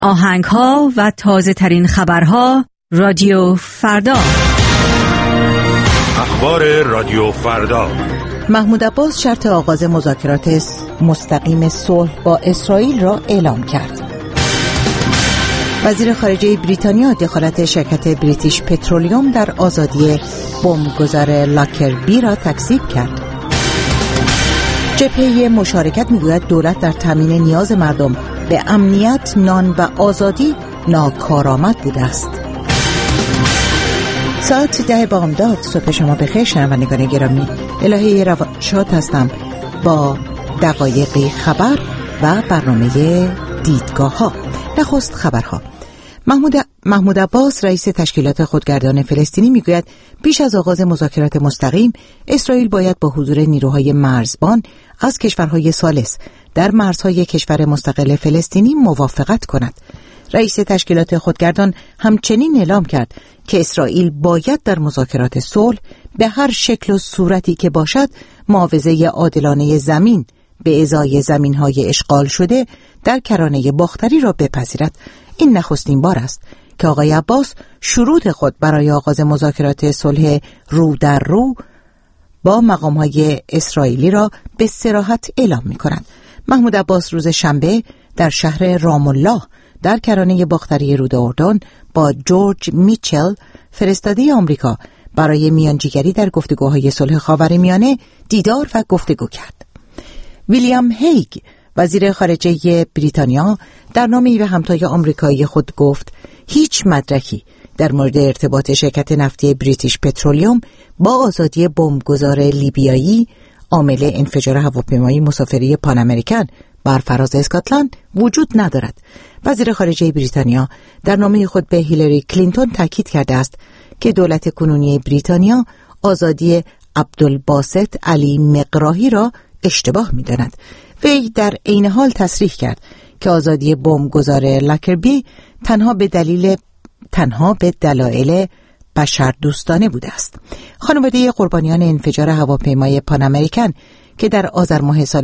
آهنگ‌ها و تازه‌ترین خبرها رادیو فردا. اخبار رادیو فردا. محمود عباس شرط آغاز مذاکرات مستقیم صلح با اسرائیل را اعلام کرد. وزیر خارجه بریتانیا دخالت شرکت بریتیش پترولیوم در آزادی بمبگذار لاکربی را تکذیب کرد. جبهه مشارکت میگوید دولت در تامین نیاز مردم به امنیت، نان و آزادی ناکارآمد بوده است. ساعت 10 بامداد. صبح شما بخیر شنوندگان گرامی. الهه روانشاد هستم با دقایقی خبر و برنامه دیدگاه ها. نخست خبرها. محمود عباس رئیس تشکیلات خودگردان فلسطینی میگوید پیش از آغاز مذاکرات مستقیم اسرائیل باید با حضور نیروهای مرزبان از کشورهای ثالث در مرزهای کشور مستقل فلسطینی موافقت کند. رئیس تشکیلات خودگردان همچنین اعلام کرد که اسرائیل باید در مذاکرات صلح به هر شکل و صورتی که باشد معاوضه عادلانه زمین به ازای زمین‌های اشغال شده در کرانه باختری را بپذیرد. این نخستین بار است که آقای عباس شروط خود برای آغاز مذاکرات صلح رو در رو با مقام‌های اسرائیلی را به صراحت اعلام می‌کند. محمود عباس روز شنبه در شهر رام الله در کرانه باختری رود اردن با جورج میچل فرستاده آمریکا برای میانجیگری در گفتگوهای صلح خاورمیانه دیدار و گفتگو کرد. ویلیام هیگ وزیر خارجه بریتانیا در نامه‌ای به همتای آمریکایی خود گفت هیچ مدرکی در مورد ارتباط شرکت نفتی بریتیش پترولیوم با آزادی بمبگذار لیبیایی عامل انفجار هواپیمای مسافری پان امریکن بر فراز اسکاتلند وجود ندارد. وزیر خارجه بریتانیا در نامه خود به هیلاری کلینتون تاکید کرده است که دولت کنونی بریتانیا آزادی عبدالباسط علی مقراهی را اشتباه می‌داند. وی در عین حال تصریح کرد که آزادی بمبگذار لاکربی تنها به دلایل بشردوستانه بوده است. خانواده قربانیان انفجار هواپیمای پان امریکن که در آذر ماه سال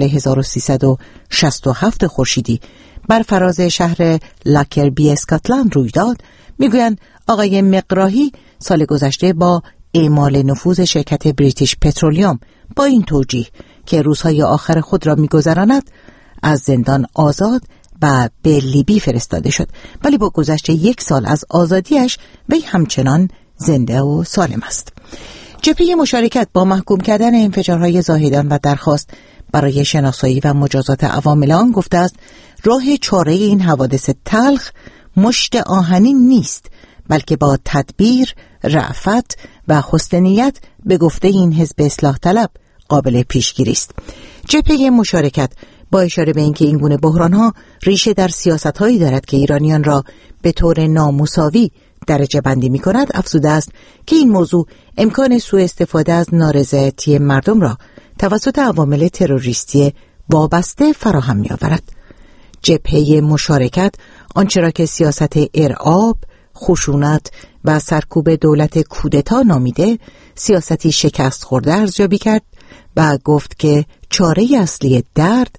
1367 خورشیدی بر فراز شهر لاکربی اسکاتلند روی داد میگویند آقای مقراهی سال گذشته با اعمال نفوذ شرکت بریتیش پترولیوم با این توجیه که روزهای آخر خود را می‌گذراند از زندان آزاد و به لیبی فرستاده شد، ولی با گذشت 1 سال از آزادیش وی همچنان زنده و سالم است. جبهه مشارکت با محکوم کردن انفجارهای زاهدان و درخواست برای شناسایی و مجازات عوامل آن گفته است راه چاره این حوادث تلخ مشت آهنین نیست، بلکه با تدبیر، رأفت و حسن نیت به گفته این حزب اصلاح طلب قابل پیشگیری است. جبهه مشارکت با اشاره به اینکه این گونه بحران‌ها ریشه در سیاست‌هایی دارد که ایرانیان را به طور نامساوی درجه بندی می‌کند، افزوده است که این موضوع امکان سوء استفاده از نارضایتی مردم را توسط عوامل تروریستی وابسته فراهم می‌آورد. جبهه مشارکت آنچه را که سیاست ارعاب، خشونت و سرکوب دولت کودتا نامیده، سیاستی شکست خورده ارزیابی کرد و گفت که چاره اصلی درد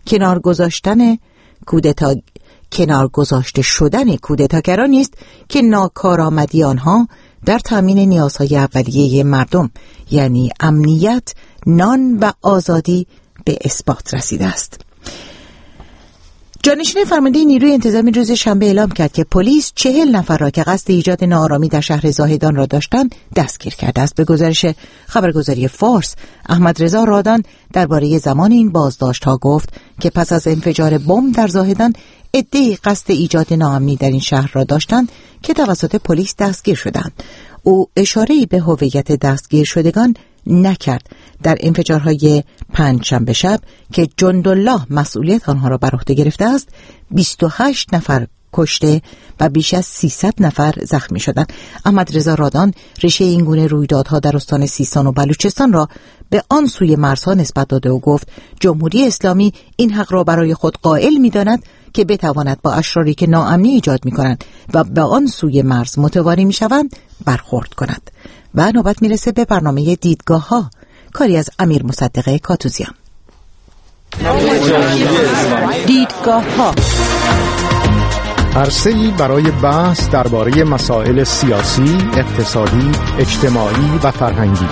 کنار گذاشته شدن کودتاگرانی است که ناکارآمدی آنها در تامین نیازهای اولیه مردم یعنی امنیت، نان و آزادی به اثبات رسیده است. جانشین فرمانده نیروی انتظامی روز شنبه اعلام کرد که پلیس 40 نفر را که قصد ایجاد ناآرامی در شهر زاهدان را داشتند دستگیر کرده است. به گزارش خبرگزاری فارس، احمد رضا رادان درباره زمان این بازداشت‌ها گفت که پس از انفجار بمب در زاهدان عده‌ای قصد ایجاد ناامنی در این شهر را داشتند که توسط پلیس دستگیر شدند. او اشاره‌ای به هویت دستگیر شدگان نکرد. در انفجارهای پنجشنبه شب که جندالله مسئولیت آنها را بر عهده گرفته است 28 نفر کشته و بیش از 300 نفر زخمی شدند. احمد رضا رادان ریشه این گونه رویدادها در استان سیستان و بلوچستان را به آن سوی مرزها نسبت داده و گفت جمهوری اسلامی این حق را برای خود قائل می‌داند که بتواند با اشراری که ناامنی ایجاد می‌کنند و به آن سوی مرز متواری می‌شوند برخورد کند. و نوبت میرسه به برنامه دیدگاه ها، کاری از امیر مصدق کاتوزیان. دیدگاه ها. عرصه‌ای برای بحث درباره مسائل سیاسی، اقتصادی، اجتماعی و فرهنگی.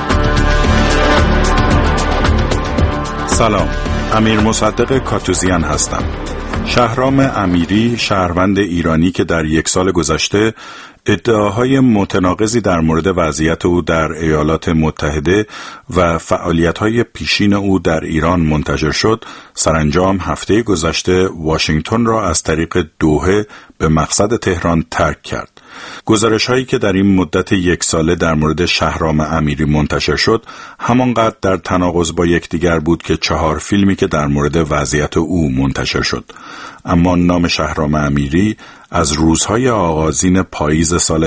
سلام، امیر مصدق کاتوزیان هستم. شهرام امیری، شهروند ایرانی که در یک سال گذشته ادعاهای متناقضی در مورد وضعیت او در ایالات متحده و فعالیت‌های پیشین او در ایران منتشر شد، سرانجام هفته گذشته واشنگتن را از طریق دوحه به مقصد تهران ترک کرد. گزارش‌هایی که در این مدت یک ساله در مورد شهرام امیری منتشر شد، همانقدر در تناقض با یکدیگر بود که 4 فیلمی که در مورد وضعیت او منتشر شد. اما نام شهرام امیری از روزهای آغازین پاییز سال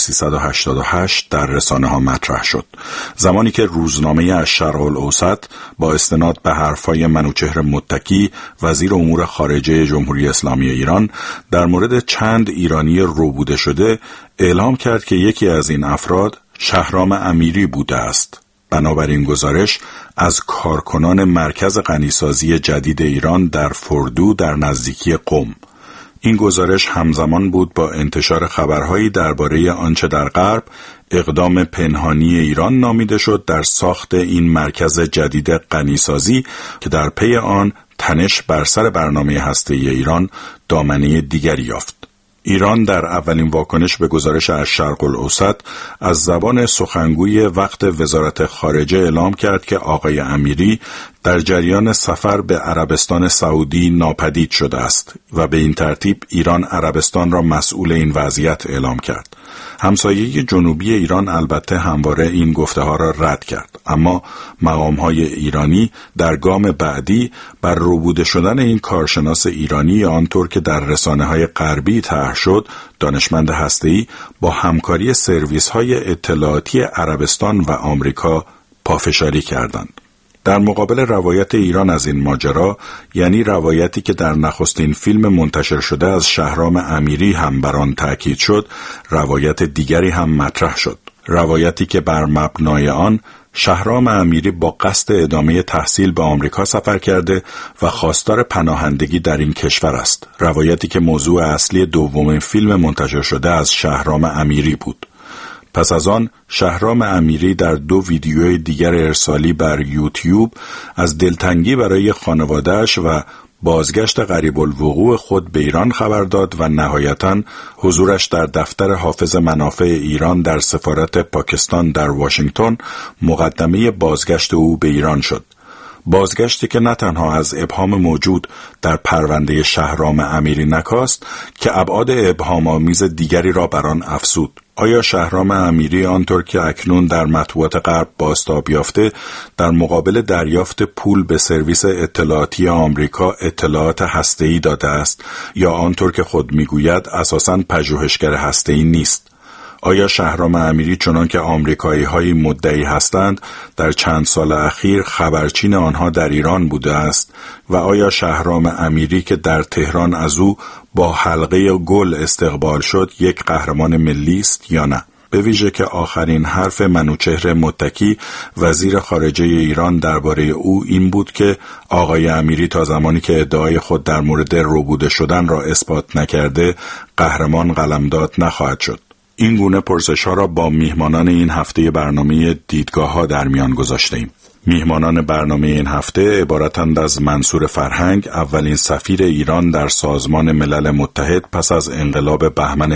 1388 در رسانه‌ها مطرح شد، زمانی که روزنامه الشرق الاوسط با استناد به حرفهای منوچهر متکی، وزیر امور خارجه جمهوری اسلامی ایران، در مورد چند ایرانی ربوده شده اعلام کرد که یکی از این افراد شهرام امیری بوده است. بنابراین گزارش از کارکنان مرکز غنیسازی جدید ایران در فردو در نزدیکی قم. این گزارش همزمان بود با انتشار خبرهایی درباره آنچه در غرب اقدام پنهانی ایران نامیده شد در ساخت این مرکز جدید غنیسازی که در پی آن تنش بر سر برنامه هسته‌ای ایران دامنه دیگری یافت. ایران در اولین واکنش به گزارش الشرق الاوسط از زبان سخنگوی وقت وزارت خارجه اعلام کرد که آقای امیری در جریان سفر به عربستان سعودی ناپدید شده است و به این ترتیب ایران عربستان را مسئول این وضعیت اعلام کرد. همسایه جنوبی ایران البته همواره این گفته‌ها را رد کرد، اما مقام‌های ایرانی در گام بعدی بر ربوده شدن این کارشناس ایرانی آنطور که در رسانه‌های غربی طرح شد، دانشمند هسته‌ای با همکاری سرویس‌های اطلاعاتی عربستان و آمریکا پافشاری کردند. در مقابل روایت ایران از این ماجرا، یعنی روایتی که در نخستین فیلم منتشر شده از شهرام امیری هم بر آن تأکید شد، روایت دیگری هم مطرح شد. روایتی که بر مبنای آن شهرام امیری با قصد ادامه تحصیل به آمریکا سفر کرده و خواستار پناهندگی در این کشور است. روایتی که موضوع اصلی دومین فیلم منتشر شده از شهرام امیری بود. پس از آن شهرام امیری در 2 ویدیوی دیگر ارسالی بر یوتیوب از دلتنگی برای خانواده‌اش و بازگشت قریب الوقوع خود به ایران خبر داد و نهایتاً حضورش در دفتر حافظ منافع ایران در سفارت پاکستان در واشنگتن مقدمه بازگشت او به ایران شد. بازگشتی که نه تنها از ابهام موجود در پرونده شهرام امیری نکاست که ابعاد ابهام‌آمیز دیگری را بر آن افزود. آیا شهرام امیری آنطور که اکنون در مطبوعات غرب بازتاب یافته در مقابل دریافت پول به سرویس اطلاعاتی آمریکا اطلاعات هسته‌ای داده است یا آنطور که خود میگوید اساساً پژوهشگر هسته‌ای نیست؟ آیا شهرام امیری چنان که آمریکایی‌های مدعی هستند در چند سال اخیر خبرچین آنها در ایران بوده است و آیا شهرام امیری که در تهران از او با حلقه گل استقبال شد یک قهرمان ملی است یا نه؟ به ویژه که آخرین حرف منوچهر متکی وزیر خارجه ایران درباره او این بود که آقای امیری تا زمانی که ادعای خود در مورد ربوده شدن را اثبات نکرده قهرمان قلمداد نخواهد شد. این گونه پرسش‌ها را با میهمانان این هفته برنامه دیدگاه‌ها در میان گذاشتیم. میهمانان برنامه این هفته عبارتند از منصور فرهنگ، اولین سفیر ایران در سازمان ملل متحد پس از انقلاب بهمن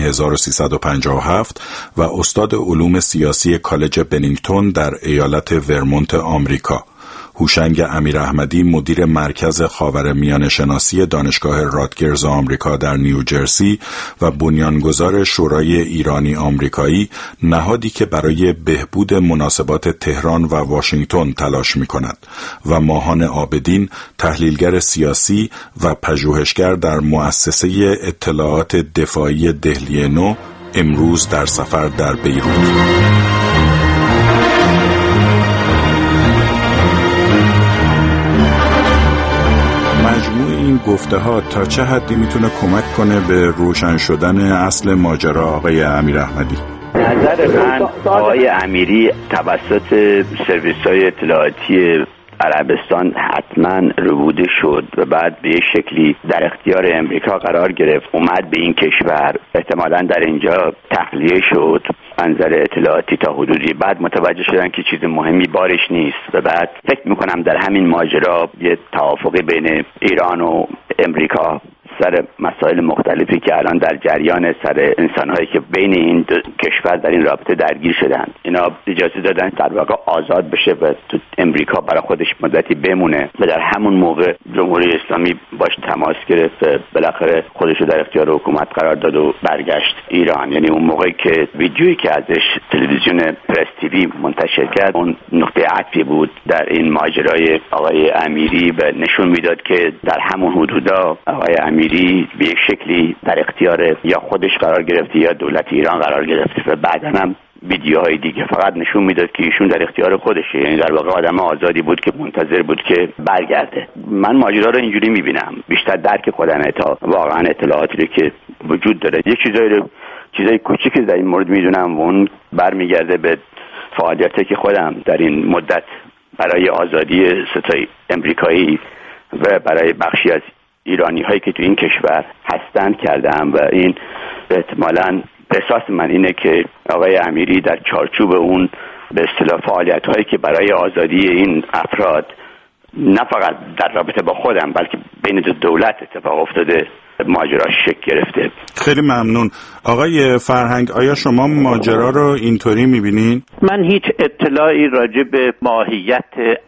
1357 و استاد علوم سیاسی کالج بنینگتون در ایالت ورمونت آمریکا. هوشنگ امیراحمدی، مدیر مرکز خاورمیانه شناسی دانشگاه راتگرز آمریکا در نیوجرسی و بنیانگذار شورای ایرانی آمریکایی، نهادی که برای بهبود مناسبات تهران و واشنگتن تلاش می‌کند، و ماهان عابدین، تحلیلگر سیاسی و پژوهشگر در مؤسسه اطلاعات دفاعی دهلی نو، امروز در سفر در بیروت. این گفته ها تا چه حدی میتونه کمک کنه به روشن شدن اصل ماجرا آقای امیراحمدی؟ نظر من آقای امیری توسط سرویس‌های اطلاعاتی عربستان حتما ربوده شد و بعد به شکلی در اختیار امریکا قرار گرفت، اومد به این کشور، احتمالاً در اینجا تخلیه شد انظر اطلاعاتی تا حدودی، بعد متوجه شدن که چیز مهمی بارش نیست و بعد فکر میکنم در همین ماجرا یه توافقی بین ایران و امریکا سر مسائل مختلفی که الان در جریان، سر انسان‌هایی که بین این دو کشور در این رابطه درگیر شدن، اینا اجازه دادن در واقع آزاد بشه و تو امریکا برای خودش مدتی بمونه و در همون موقع جمهوری اسلامی باش تماس گرفت، بالاخره خودش رو در اختیار حکومت قرار داد و برگشت ایران. یعنی اون موقعی که ویدیویی که ازش تلویزیون پرس تیوی منتشر کرد اون نقطه عطفی بود در این ماجرای آقای امیری و نشون میداد که در همون حدودا آقای امیری به یک شکلی در اختیار یا خودش قرار گرفته یا دولت ایران قرار گرفته و بعداً هم ویدیوهای دیگه فقط نشون میداد که ایشون در اختیار خودشه، یعنی در واقع آدم آزادی بود که منتظر بود که برگرده. من ماجرا رو اینجوری میبینم، بیشتر درک خودم تا واقعا اطلاعاتی رو که وجود داره. یک چیزای کوچیکی در این مورد میدونم و اون برمیگرده به فعالیتی که خودم در این مدت برای آزادی ستای امریکایی و برای بخشی از ایرانی هایی که تو این کشور هستن کردم و این احتمالاً احساس من اینه که آقای امیری در چارچوب اون به اصطلاح فعالیت هایی که برای آزادی این افراد نه فقط در رابطه با خودم بلکه بین دو دولت اتفاق افتاده ماجرا شکل گرفته. خیلی ممنون. آقای فرهنگ، آیا شما ماجرا رو اینطوری میبینین؟ من هیچ اطلاعی راجع به ماهیت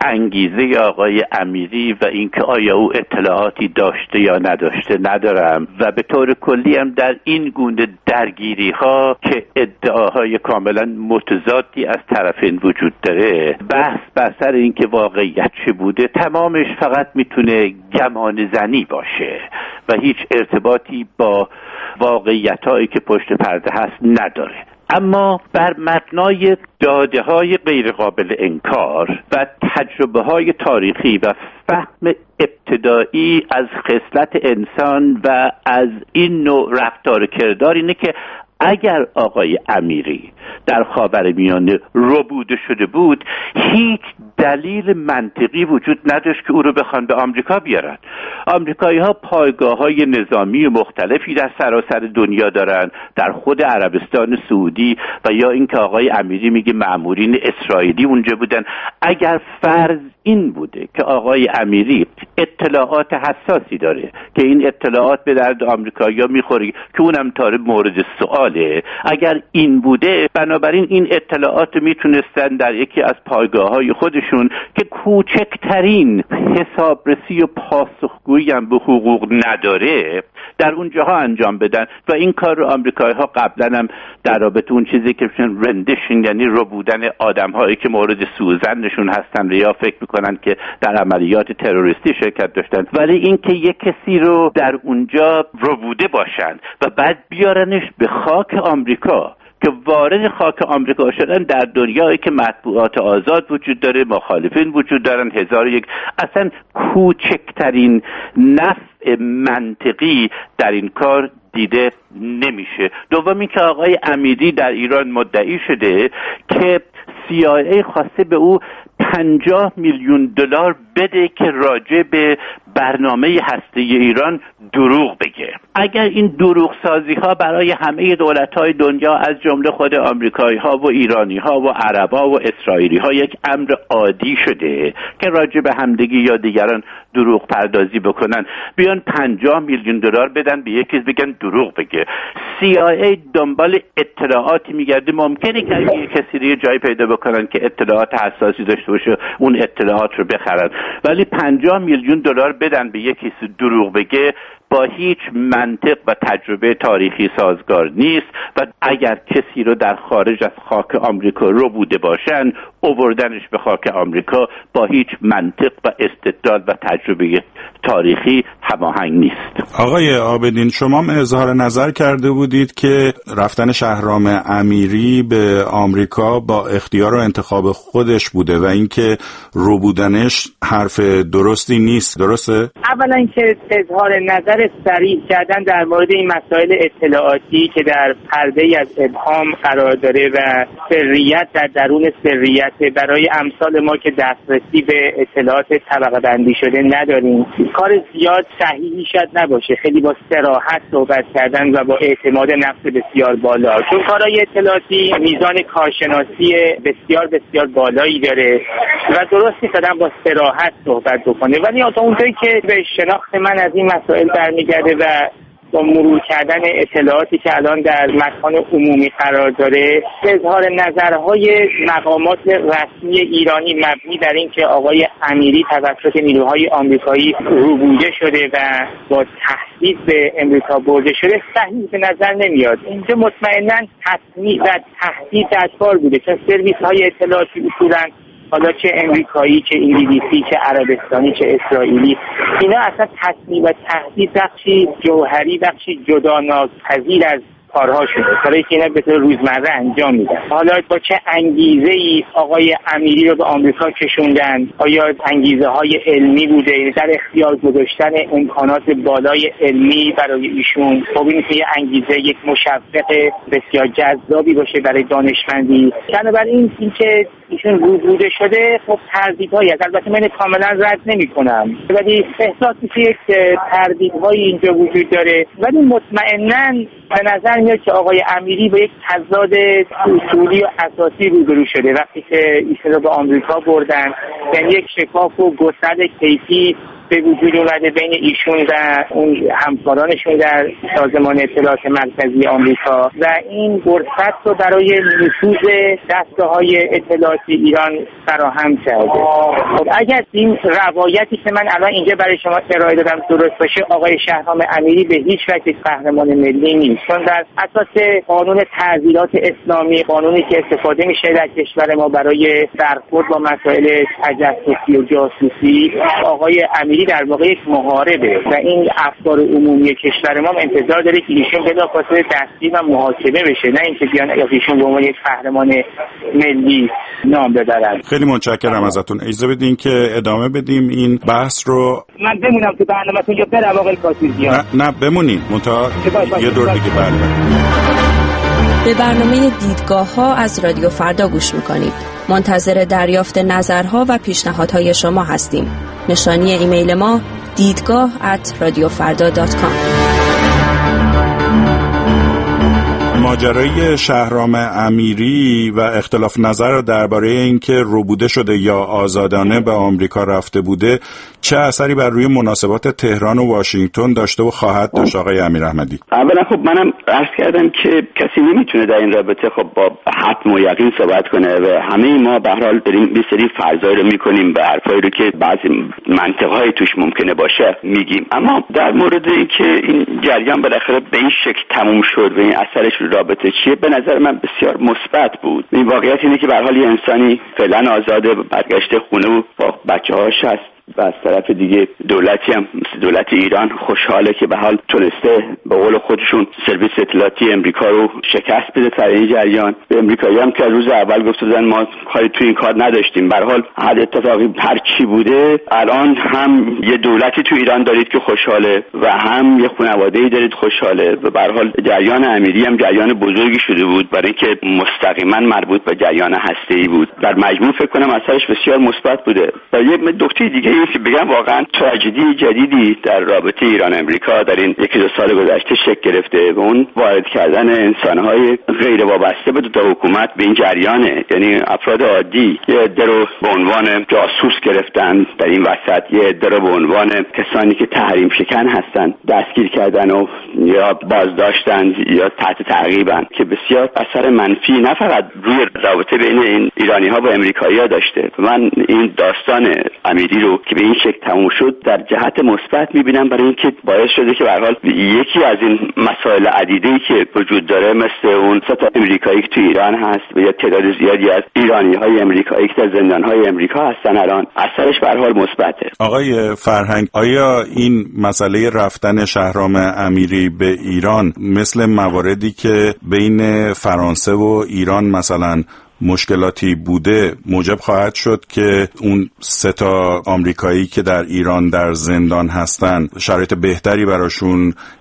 انگیزه آقای امیری و اینکه آیا او اطلاعاتی داشته یا نداشته ندارم و به طور کلی هم در این گونه درگیری ها که ادعاهای کاملا متضادی از طرفین وجود داره، بحث بر سر اینکه واقعیت چه بوده تمامش فقط میتونه گمان زنی باشه و هیچ ارتباطی با واقعیت‌هایی که پشت پرده هست نداره. اما بر مبنای داده‌های غیر قابل انکار و تجربه‌های تاریخی و فهم ابتدایی از خصلت انسان و از این نوع رفتار کردار اینه که اگر آقای امیری در خاورمیانه ربوده شده بود هیچ دلیل منطقی وجود نداشت که او رو بخوان به آمریکا بیارن. آمریکایی ها پایگاه های نظامی مختلفی در سراسر دنیا دارن، در خود عربستان سعودی و یا اینکه آقای امیری میگه مأمورین اسرائیلی اونجا بودن. اگر فرض این بوده که آقای امیری اطلاعات حساسی داره که این اطلاعات به درد آمریکایی‌ها میخوره که اونم تاره مورد سواله، اگر این بوده بنابراین این اطلاعات میتونستن در یکی از پایگاه‌های خودشون که کوچکترین حسابرسی و پاسخگویی هم به حقوق نداره در اونجاها انجام بدن و این کار رو آمریکایی‌ها قبلا هم در رابطه اون چیزی که رندشن یعنی ربودن آدم‌هایی که مورد سوءظنشون هستن یا فکر میکنن که در عملیات تروریستی شرکت داشتن، ولی اینکه یک کسی رو در اونجا ربوده باشن و بعد بیارنش به خاک آمریکا که وارد خاک آمریکا شدن در دنیایی که مطبوعات آزاد وجود داره، مخالفین وجود دارن، اصلا کوچکترین نفع منطقی در این کار دیده نمیشه. دومی که آقای امیری در ایران مدعی شده که CIA خواسته به او 50 میلیون دلار بده که راجع به برنامه هسته ایران دروغ بگه. اگر این دروغ سازی ها برای همه دولت های دنیا از جمله خود آمریکایی ها و ایرانی ها و عرب ها و اسرائیلی ها یک امر عادی شده که راجع به همدیگه یا دیگران دروغ پردازی بکنن، بیان 50 میلیون دلار بدن به یکی بگن دروغ بگه. CIA دنبال اطلاعاتی میگرده، ممکنه که یک کسی رو جای پیدا بکنن که اطلاعات حساسی داشته باشه اون اطلاعات رو بخرن، ولی 50 میلیون دلار بدن به یکی دروغ بگه با هیچ منطق و تجربه تاریخی سازگار نیست و اگر کسی رو در خارج از خاک آمریکا رو بوده باشن آوردنش به خاک آمریکا با هیچ منطق و استدلال و تجربه تاریخی هماهنگ نیست. آقای عابدین، شما اظهار نظر کرده بودید که رفتن شهرام امیری به آمریکا با اختیار و انتخاب خودش بوده و اینکه رو بودنش حرف درستی نیست، درسته؟ اولا که اظهار نظر صریح کردن در مورد این مسائل اطلاعاتی که در پرده‌ای از ابهام قرار داره و سریت در درون سریت اهمیته برای امثال ما که دسترسی به اطلاعات طبقه بندی شده نداریم. کار زیاد صحیحی شاید نباشه، خیلی با صراحت صحبت کردن و با اعتماد نفس بسیار بالا، چون کارهای اطلاعاتی میزان کارشناسی بسیار بسیار بالایی داره و درست نیست آدم با صراحت صحبت بکنه. ولی تا اونجایی که به شناخت من از این مسائل برمیگرده و با مرور کردن اطلاعاتی که الان در مکان عمومی قرار داره، اظهار نظرهای مقامات رسمی ایرانی مبنی در این که آقای امیری توسط نیروهای آمریکایی ربوده شده و با تهدید به امریکا برده شده صحیح به نظر نمیاد. اینجا مطمئناً تسمیع و تهدید در کار بوده، چون سرویس‌های اطلاعاتی اصولاً حالا چه امریکایی، چه انگلیسی، چه عربستانی، چه اسرائیلی، اینا اصلا تصمیم و تهدید بخشی جوهری، بخشی جدا ناپذیر از کارها شده، کاری که اینا به طور روزمره انجام میدن. حالا با چه انگیزه‌ای آقای امیری رو به آمریکا کشوندن؟ آیا انگیزه های علمی بوده، در اختیار گذاشتن امکانات بالای علمی برای ایشون؟ خب این که یه انگیزه، یک مشوق بسیار جذابی باشه برای دانشمندی. بنابراین اینکه ایشون ربوده شده خب تردیدهایی هست، البته من کاملا رد نمی‌کنم، ولی احساس میشه یک تردیدهایی اینجا وجود داره. ولی مطمئناً به نظر میاد که آقای امیری با یک تضاد اصولی و اساسی روبرو شده وقتی که ایشون رو به آمریکا بردن. یعنی یک شکاف و گسل کیفی به وجود اومده بین ایشون و اون همکارانشون در سازمان اطلاعات مرکزی آمریکا و این فرصت رو برای نفوذ دستگاه‌های اطلاعاتی ایران فراهم کرده. خب اگر این روایتی که من الان اینجا برای شما ارائه دادم درست باشه، آقای شهرام امیری به هیچ وجه قهرمان ملی نیست، چون در اساس قانون تعزیرات اسلامی، قانونی که استفاده میشه در کشور ما برای برخورد با مسائل تجسسی و جاسوسی، آقای امیری در واقع یک محاربه و این افکار عمومی کشور ما انتظار داره که ایشون بلافاصله دستگیر و محاکمه بشه، نه اینکه بیان ایشون به عنوان یک قهرمان ملی نام ببرن. خیلی متشکرم ازتون. اجازه بدین که ادامه بدیم این بحث رو. من بمونم تو برنامه‌تون یا برم آقای کاتوزیان؟ نه بمونیم، یه دور دیگه به برنامه دیدگاه‌ها از رادیو فردا گوش می‌کنید. منتظر دریافت نظرها و پیشنهادهای شما هستیم. نشانی ایمیل ما دیدگاه@radiofarda.com. ماجرای شهرام امیری و اختلاف نظر درباره اینکه ربوده شده یا آزادانه به آمریکا رفته بوده چه اثری بر روی مناسبات تهران و واشنگتن داشته و خواهد داشت آقای امیراحمدی؟ اولا خب منم عرض کردم که کسی نمیتونه در این رابطه خب با حتم و یقین صحبت کنه و همه ما به هر حال داریم یه سری فرضایی رو میکنیم، به حرفایی رو که بعضی منطق‌های توش ممکنه باشه میگیم. اما در مورد اینکه این جریان بالاخره به این شکل تموم شد و این اثرش رابطه چیه، به نظر من بسیار مثبت بود. این واقعیت اینه که به هر حال یه انسانی فعلا آزاده، برگشته خونه و با بچه‌هاش هست و از طرف دیگه دولتی هم مثل دولت ایران خوشحاله که به حال تونسته به قول خودشون سرویس اطلاعاتی امریکا رو شکست بده در این جریان. به امریکایی هم که روز اول گفتن ما کاری تو این کار نداشتیم. به هر حال هر اتفاقی هر چی بوده، الان هم یه دولتی تو ایران دارید که خوشحاله و هم یه خانواده‌ای دارید خوشحاله و به هر حال جریان امیری هم جریان بزرگی شده بود برای اینکه مستقیما مربوط به جریان هسته‌ای بود. در مجموع فکر کنم اثرش بسیار مثبت بوده. و یه نکته دیگه که بگم واقعا تراژدی جدیدی در رابطه ایران امریکا در این یکی دو سال گذشته شکل گرفته و اون وارد کردن انسان‌های غیر وابسته به دو حکومت به این جریانه. یعنی افراد عادی یه عده رو به عنوان جاسوس گرفتن در این وسط، یه عده رو به عنوان کسانی که تحریم شکن هستن دستگیر کردن و یا بازداشتن یا تحت تعقیبن که بسیار اثر منفی نه فقط روی رابطه بین این ایرانی‌ها با آمریکایی‌ها داشته. من این داستان امیری رو که به این شکل تموم شد در جهت مثبت می‌بینم، برای اینکه باعث شده که به هر حال یکی از این مسائل عدیده‌ای که وجود داره مثل اون سطح آمریکایی که تو ایران هست و یا تعداد زیادی از ایرانی‌های آمریکایی که در زندان‌های آمریکا هستن الان، اثرش به هر حال مثبته. آقای فرهنگ، آیا این مسئله رفتن شهرام امیری به ایران مثل مواردی که بین فرانسه و ایران مثلا مشکلاتی بوده موجب خواهد شد که اون 3 آمریکایی که در ایران در زندان هستن شرایط بهتری براشون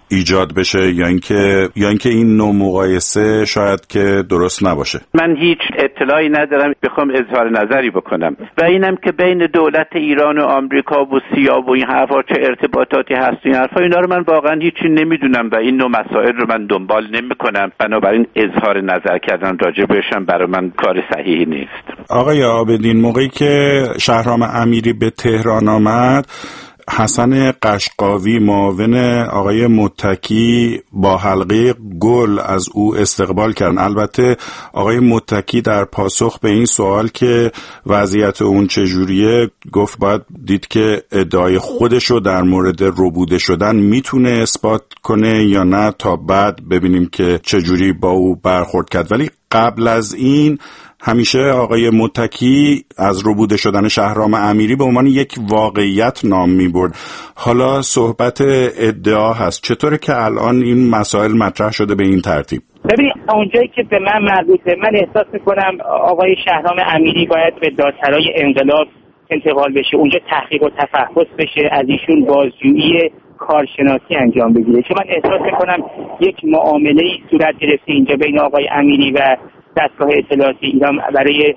ایجاد بشه یا اینکه این نوع مقایسه شاید که درست نباشه؟ من هیچ اطلاعی ندارم بخوام اظهار نظری بکنم و اینم که بین دولت ایران و آمریکا و سیا و این حرفا چه ارتباطاتی هست این حرفا، اینا رو من واقعا هیچی نمیدونم و این نوع مسائل رو من دنبال نمیکنم، بنابراین اظهار نظر کردن راجع بهشم برای من کار صحیحی نیست. آقای عابدین، موقعی که شهرام امیری به تهران آمد، حسن قشقاوی معاون آقای متکی با حلقه گل از او استقبال کردن. البته آقای متکی در پاسخ به این سوال که وضعیت اون چجوریه گفت باید دید که ادعای خودشو در مورد ربوده شدن میتونه اثبات کنه یا نه تا بعد ببینیم که چجوری با او برخورد کرد. ولی قبل از این همیشه آقای متکی از ربوده شدن شهرام امیری به عنوان یک واقعیت نام میبرد. حالا صحبت ادعا هست، چطوره که الان این مسائل مطرح شده به این ترتیب؟ ببین، اونجایی که به من مربوطه، من احساس میکنم آقای شهرام امیری باید به دادسرای انقلاب انتقال بشه، اونجا تحقیق و تفحص بشه، از ایشون بازجویی کارشناسی انجام بگیره، چون من احساس میکنم یک معامله‌ای صورت گرفته اینجا بین آقای امیری و دستگاه اطلاعاتی ایران برای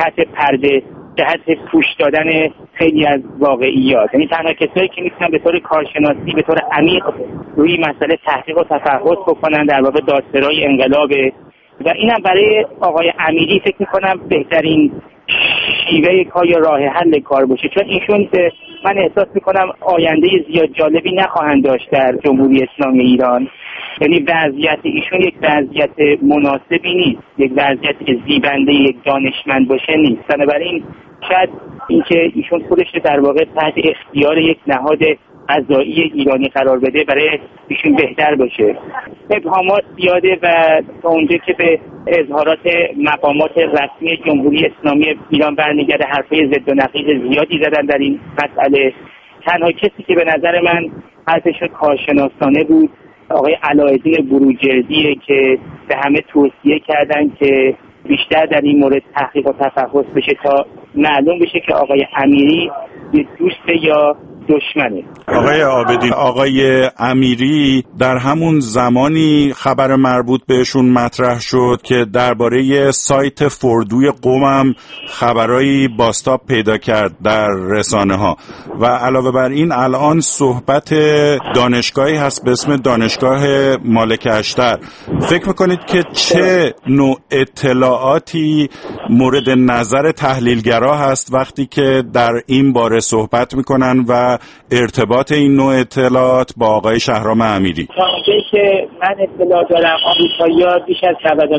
جهت پوش دادن خیلی از واقعیات. یعنی تنها کسایی که میتونن به طور کارشناسی به طور عمیق روی مسئله تحقیق و تفحص بکنن در واقع دادسرای انقلابه و اینم برای آقای امیری فکر میکنم بهترین شیوه کار یا راه حل کار باشه، چون ایشون من احساس میکنم آینده زیاد جالبی نخواهند داشت در جمهوری اسلامی ایران. یعنی وضعیت ایشون یک وضعیت مناسبی نیست، یک وضعیت که زیبنده یک دانشمند باشه نیست. بنابراین شاید اینکه ایشون خودش در واقع تحت اختیار یک نهاد قضایی ایرانی قرار بده برای ایشون بهتر باشه. ابهامات زیاده و تا اونجا که به اظهارات مقامات رسمی جمهوری اسلامی ایران برمیگرده، حرفای ضد و نقیض زیادی زدن در این مسئله. تنها کسی که به نظر من حرفش کارشناسانه بود آقای علایالدین بروجردیه که به همه توصیه کردن که بیشتر در این مورد تحقیق و تفحص بشه تا معلوم بشه که آقای امیری دوست یا دشمنه. آقای عابدین، آقای امیری در همون زمانی خبر مربوط بهشون مطرح شد که درباره سایت فردوی قم خبرایی بازتاب پیدا کرد در رسانه ها و علاوه بر این الان صحبت دانشگاهی هست به اسم دانشگاه مالک اشتر. فکر میکنید که چه نوع اطلاعاتی مورد نظر تحلیلگرا هست وقتی که در این باره صحبت میکنن و ارتباط این نوع اطلاعات با آقای شهرام امیری؟ تا اونجایی که من اطلاع دارم آمریکایی‌ها بیش از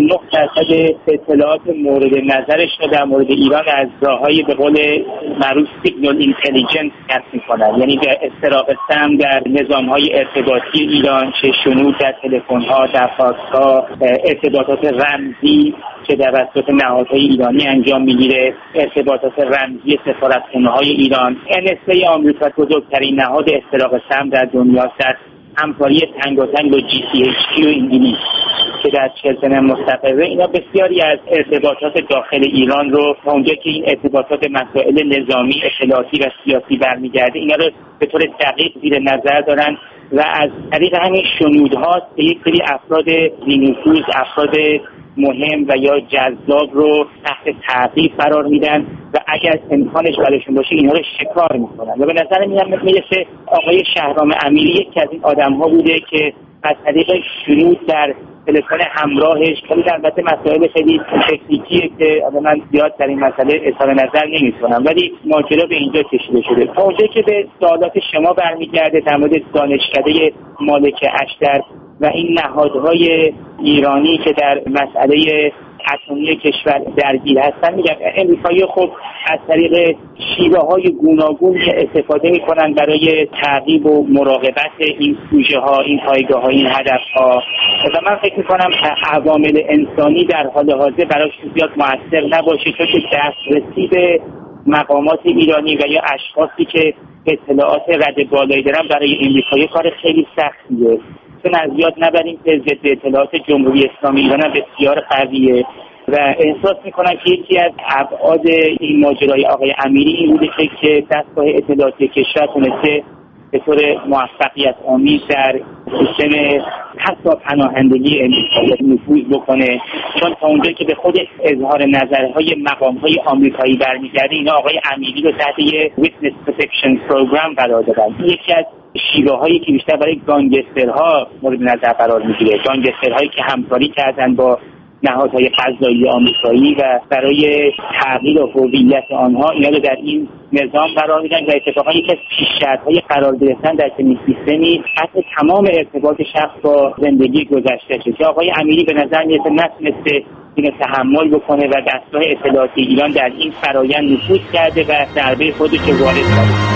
99% اطلاعات مورد نظرشون در مورد ایران از راه‌های به قول معروف سیگنال اینتلیجنس کسب می‌کنن، یعنی به استراق سم در نظام‌های ارتباطی ایران، چه شنود در تلفن‌ها، در فاکس‌ها، ارتباطات رمزی که توسط نهادهای ایرانی انجام میگیره، ارتباطات رمزی سفارتخانه‌های ایران. NSA آمریکا بزرگترین نهاد استراق سم در دنیا در همکاری تنگاتنگ با GCHQ و انگلیس که در چلتن مستقره. اینا بسیاری از ارتباطات داخل ایران رو تا اونجا که این ارتباطات مسائل نظامی، اطلاعاتی و سیاسی برمیگرده، اینا رو به طور دقیق زیر نظر دارن و از طریق همین شنودها به یک سری افراد ذی‌نفوذ، افراد مهم و یا جذاب رو تحت تعقیب قرار میدن و اگر امکانش براشون باشه اینها رو شکار میکنن و به نظر میرسه آقای شهرام امیری یکی از این آدم‌ها بوده که از طریق شنود در تلفن همراهش، خیلی البته مسائل خیلی تکنیکیه که من زیاد در این مسئله اظهار نظر نمی‌کنم، ولی ماجرا به اینجا کشیده شده. تا اونجایی که به سوالات شما برمیگرده در مورد دانشکده مالک اشتر و این نهادهای ایرانی که در مسئله اتمی کشور درگیر هستن، میگم امریکایی خب از طریق شیوه‌های گوناگون استفاده میکنن برای تعقیب و مراقبت این سوژه ها، این پایگاه ها، این هدف ها و من فکر میکنم عوامل انسانی در حال حاضر براش زیاد مؤثر نباشه، چون دسترسی به مقامات ایرانی و یا اشخاصی که اطلاعات رد بالایی دارن برای امریکایی کار خیلی سختیه، چون از یاد نبریم که ضد اطلاعات جمهوری اسلامی ایران بسیار قویه و احساس میکنم که یکی از ابعاد این ماجرای آقای امیری این بوده که دستگاه اطلاعاتی کشور تونسته به طور موفقیت آمیز در سیستم حتی پناهندگی نفوذ بکنه، چون تا اونجایی که به خود اظهار نظرهای مقامهای آمریکایی برمیگرده، اینا آقای امیری رو تحت یه Witness Protection Program قرار دادن. یکی از شیوه هایی که بیشتر برای گانگسترها مورد نظر قرار میگیره، گانگسترهایی که همکاری کردن با نهادهای قضایی آمریکایی و برای تغییر هویت آنها اینا رو در این نظام قرار میدن و اتفاقا یکی از پیش‌شرط‌های قرار گرفتن در چنین سیستمی قطع تمام ارتباط شخص با زندگی گذشته که آقای امیری به نظر میاد نتونسته اینو تحمل بکنه و دستگاه اطلاعاتی ایران در این فرآیند نفوذ کرده و ضربه خودش رو وارد کرده.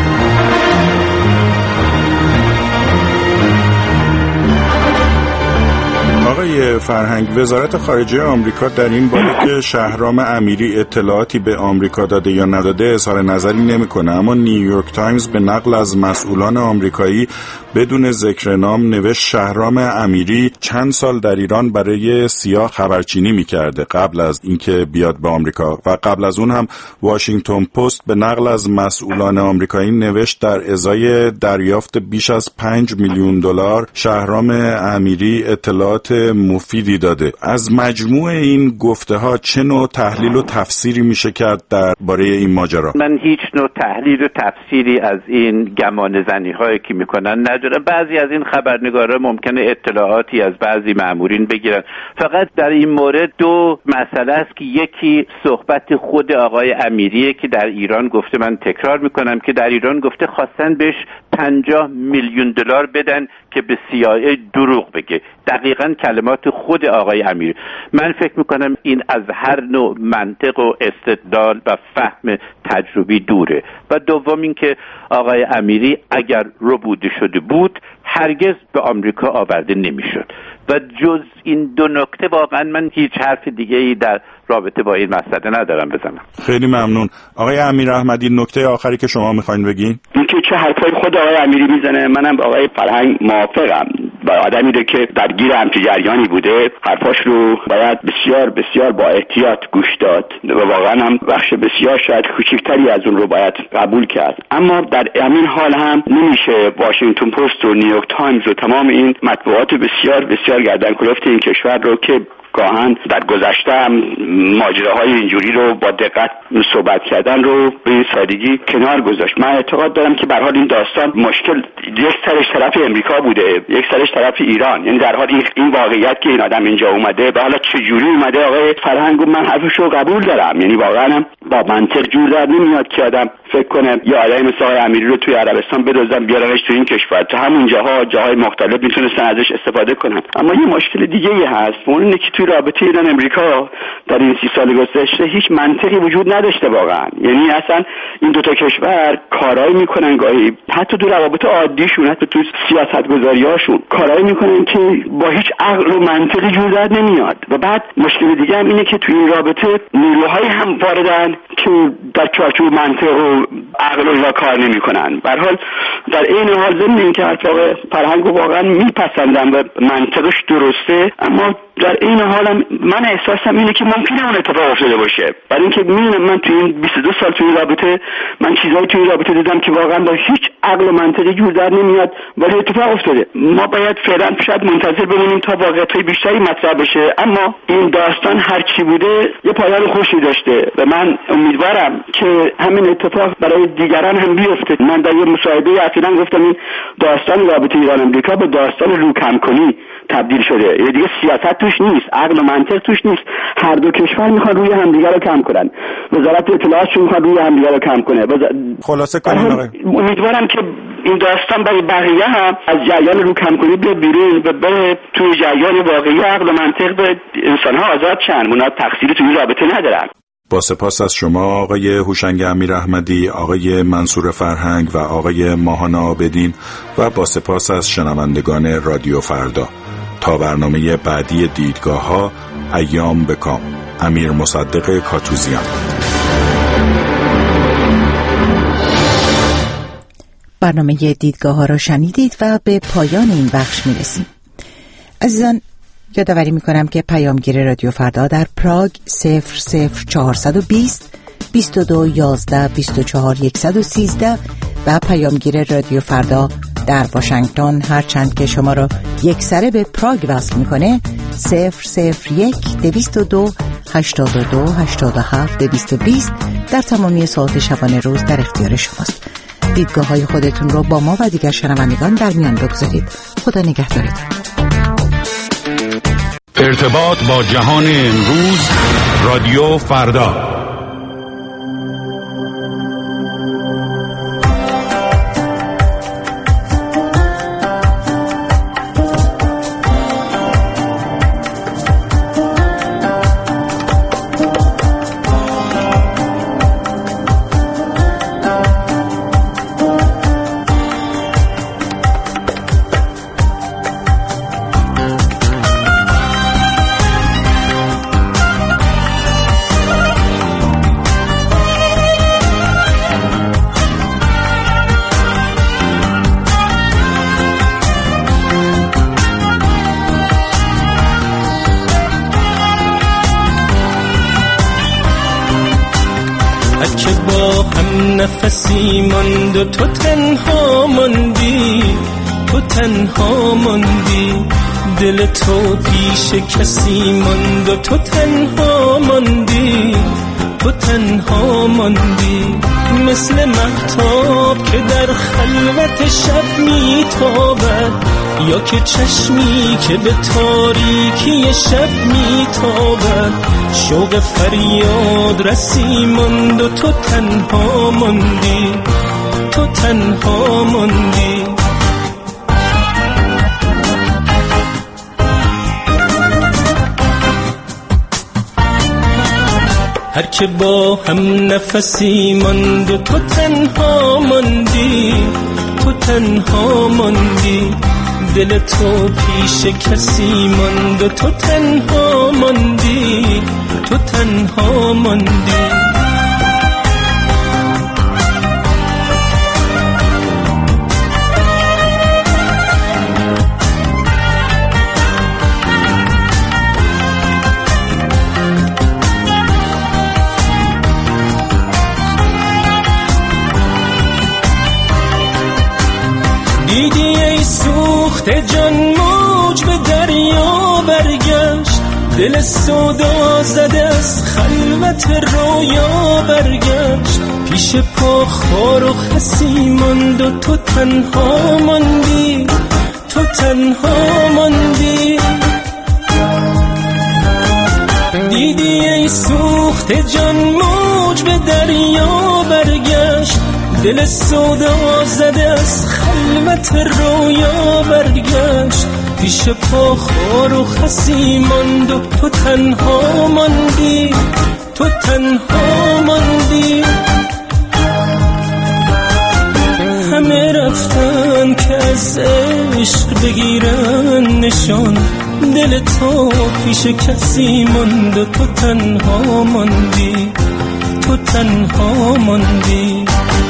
آقای فرهنگ، وزارت خارجه آمریکا در این باره که شهرام امیری اطلاعاتی به آمریکا داده یا نداده اظهار نظری نمی‌کنه، اما نیویورک تایمز به نقل از مسئولان آمریکایی بدون ذکر نام نوشت شهرام امیری چند سال در ایران برای سیا خبرچینی می‌کرده قبل از اینکه بیاد به آمریکا، و قبل از اون هم واشنگتن پست به نقل از مسئولان آمریکایی نوشت در ازای دریافت بیش از 5 میلیون دلار شهرام امیری اطلاعات مفیدی داده. از مجموع این گفته ها چه نوع تحلیل و تفسیری میشه کرد درباره این ماجرا؟ من هیچ نوع تحلیل و تفسیری از این گمان زنی هایی که میکنن ندارم. بعضی از این خبرنگارا ممکنه اطلاعاتی از بعضی مامورین بگیرن. فقط در این مورد دو مسئله است که یکی صحبت خود آقای امیریه که در ایران گفته، من تکرار میکنم که در ایران گفته خواستن بهش 50 میلیون دلار بدن که به CIA دروغ بگه. دقیقاً کلمات خود آقای امیری. من فکر میکنم این از هر نوع منطق و استدلال و فهم تجربی دوره. و دوم این که آقای امیری اگر ربوده شده بود هرگز به آمریکا آورده نمیشد. و جز این دو نکته واقعا من هیچ حرف دیگه ای در رابطه با این مسئله ندارم بزنم. خیلی ممنون. آقای امیر احمدی، نکته آخری که شما میخواین بگین؟ اینکه چه حرفای خود آقای امیری میزنه، منم با آقای فرهنگ موافقم. و آدمی ده که درگیر همچین جریانی بوده حرفاش رو باید بسیار بسیار با احتیاط گوش داد و واقعا هم بخش بسیار شاید کوچکتری از اون رو باید قبول کرد. اما در همین حال هم نمیشه واشنگتن پست و نیویورک تایمز و تمام این مطبوعات بسیار بسیار گردن کلفت این کشور رو که گاهن در گذشته هم ماجراهای اینجوری رو با دقت صحبت کردن رو به این سادگی کنار گذاشت. من اعتقاد دارم که به هر حال این داستان مشکل یک سرش طرف امریکا بوده، یک سرش طرف ایران. یعنی در حال این واقعیت که این آدم اینجا اومده، به حالا چه جوری اومده آقای فرهنگ، من حرفش رو قبول دارم. یعنی واقعا با منطق جور در نمیاد که آدم فکر کنه یا آدمی مثل آقای امیری رو توی عربستان بدوزن بیارنش تو این کشور. تو همون جاهای مختلف میتونستن ازش استفاده کنن. اما یه مشکل دیگه ای هست، اون اینه که توی رابطه ایران امریکا در این 30 سال گذشته هیچ منطقی وجود نداشته واقعا. یعنی اصلا این دو تا کشور کارایی میکنن گاهی حتی تو روابط عادیشون، حتی تو سیاستگذاریاشون کارایی میکنن که با هیچ عقل و منطقی جور در نمیاد. و بعد مشکل دیگه هم اینه که تو این رابطه نیروهای هم واردن که در چارچوب منطق و عقل و کار نمیکنن. به هر حال در این حال ضمن اینکه حرف فرهنگ واقعا میپسندم و منطقش درسته، اما در این حالم من احساسم اینه که ممکنه اون اتفاق افتاده باشه. برای اینکه میبینم من تو این 22 سال تو این رابطه من چیزایی تو این رابطه دیدم که واقعا با هیچ عقل و منطقی جور در نمیاد ولی اتفاق افتاده. ما باید فعلا شاید منتظر بمونیم تا واقعیت‌های بیشتری مطرح بشه، اما این داستان هر چی بوده یه پایان خوشی داشته و من امیدوارم که همین اتفاق برای دیگران هم بیفته. من در یه مصاحبه اخیراً گفتم این داستان رابطه ایران امریکا به داستان روکم کنی تبدیل شده. یعنی دیگه سیاست توش نیست، عقل و منطق توش نیست. هر دو کشور میخوان روی همدیگه رو کم کنن. وزارت اطلاعات میخواد روی همدیگه رو کم کنه. خلاصه کنیم آقای، امیدوارم که این داستان برای بقیه هم از جریان روکم کنی به بیرون و به توی جریان واقعی عقل و منطق به انسان‌ها آزاد شن. اونا تقصیری توی رابطه ندارن. با سپاس از شما آقای هوشنگ امیر احمدی، آقای منصور فرهنگ و آقای ماهان عابدین و با سپاس از شنوندگان رادیو فردا. تا برنامه بعدی دیدگاه‌ها، ایام بکام. امیر مصدق کاتوزیان. برنامه دیدگاه‌ها را شنیدید و به پایان این بخش می‌رسیم. عزیزان، یادآوری می‌کنم که پیامگیر رادیو فردا در پراگ 00420 22 11 24 113 و پیامگیر رادیو فردا در واشنگتن، هرچند که شما را یک سره به پراگ وصل میکنه، 001 202 82 87 220 در تمامی ساعات شبانه روز در اختیار شماست. دیدگاه های خودتون رو با ما و دیگر شنوندگان در میان بگذارید. خدا نگهدارتون. ارتباط با جهان امروز، رادیو فردا. نفسی ماند و تو تنها ماندی، تو تنها ماندی، دل تو پیش کسی ماند و تو تنها ماندی، تو تنها ماندی، مثل مهتاب که در خلوت شب میتابد، یا که چشمی که به تاریکی شب میتابد، شوق فریاد رسی ماند و تو تنها ماندی، تو تنها ماندی. هر که با هم نفسی ماند و تو تنها ماندی، تو تنها ماندی، دل تو پیش کسی ماند و تو تنها ماندی، تو تنها ماندی. دیدی ای سوخته جان موج به دریا برگشت، دل سودا زده از خلوت رویا برگشت، پیش پا خار و خسی ماند و تو تنها ماندی، تو تنها ماندی. دیدی ای سوخته جان موج به دریا برگشت، دل سودا زده از خلوت رویا برگشت، پیش پا خار و خسی ماند و تو تنها ماندی، تو تنها ماندی. همه رفتن که از عشق بگیرن نشان، دل تو پیش کسی ماند و تو تنها ماندی، تو تنها ماندی.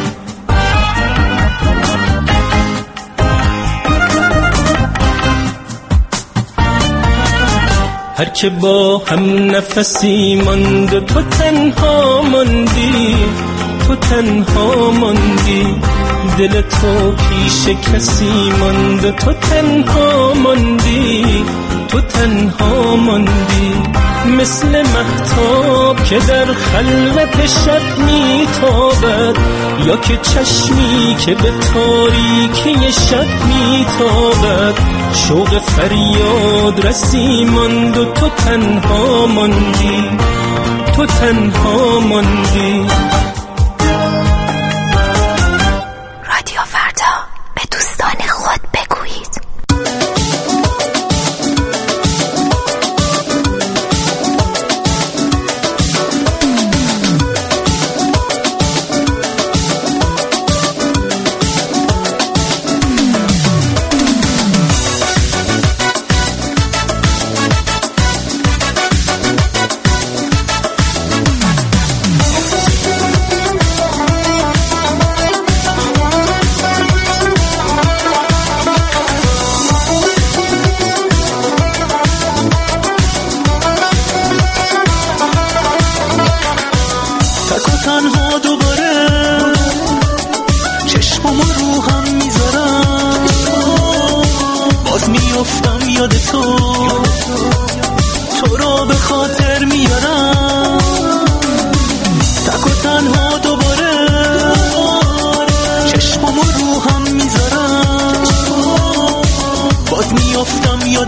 هر که با هم نفسی ماند و تو تنها ماندی، تو تنها ماندی، دل تو پیش کسی ماند و تو تنها ماندی، تو تنها ماندی، مثل مهتاب که در خلوت شب میتابد، یا که چشمی که به تاریکی شب میتابد، شوق فریاد رسی ماند و تو تنها ماندی، تو تنها ماندی. رادیو فردا، به دوستان خود بگویید. خاطر میارم، تک و تنها دوباره چشمامو رو هم میذارم، باز میافتم یاد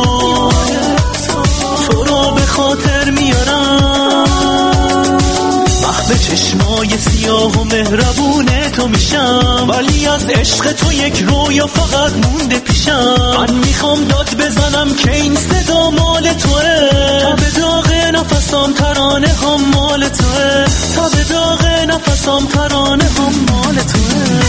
تو رو به خاطر میارم، محو چشمای سیاه و مهربون تو میشم، ولی از عشق تو یک رویا فقط مونده پیشم. من میخوام داد بزنم که این صدا مال توه، تا به داغ نفسام ترانه هم مال توه، تا به داغ نفسام ترانه هم مال توه.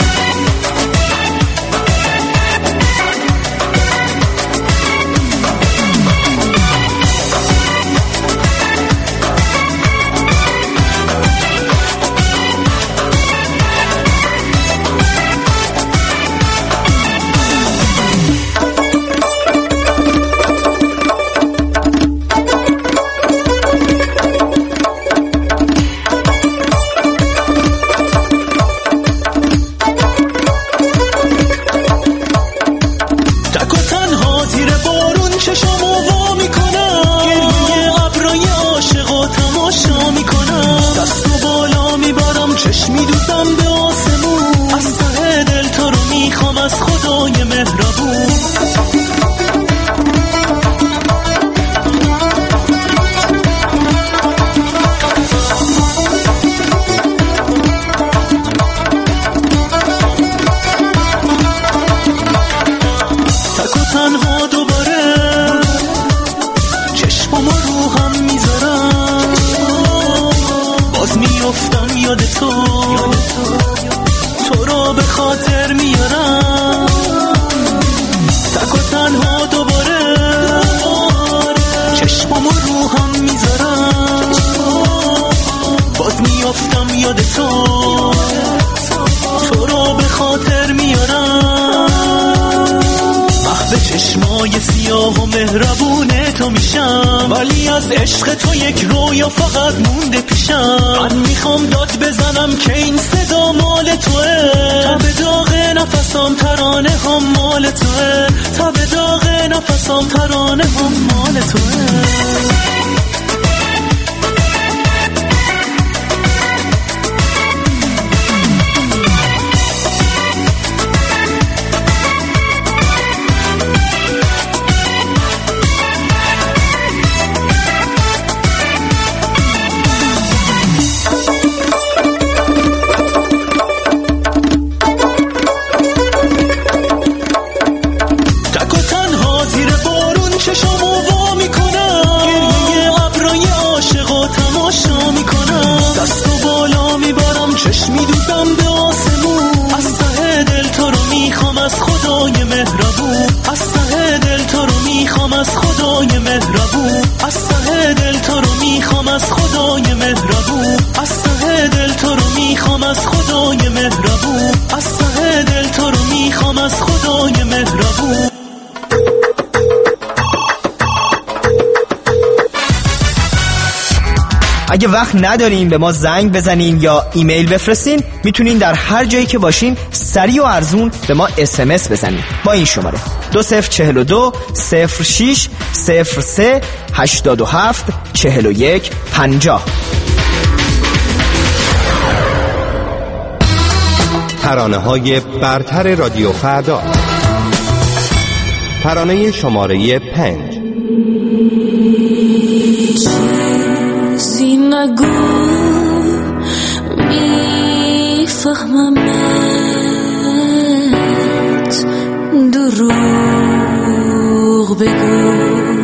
تو رو به خاطر میارم، تک و تنها دوباره چشمامو رو هم میذارم، باز میافتم یاد تو رو به خاطر میارم، محو چشمای سیاه و مهربون تو میشم، ولی از عشق تو یک رویا فقط مونده پیشم. من میخوام داد بزنم که این صدا مال توه، تا به داغ نفسام ترانه هم مال توه، تا به داغ نفسام ترانه هم مال توه. اگه وقت ندارین به ما زنگ بزنین یا ایمیل بفرستین، میتونین در هر جایی که باشین سریع و ارزون به ما SMS بزنین با این شماره 2042 06 03 87 41 50. ترانه‌های برتر رادیو فردا. ترانه شماره 5. چیزی نگو میفهممت، دروغ بگو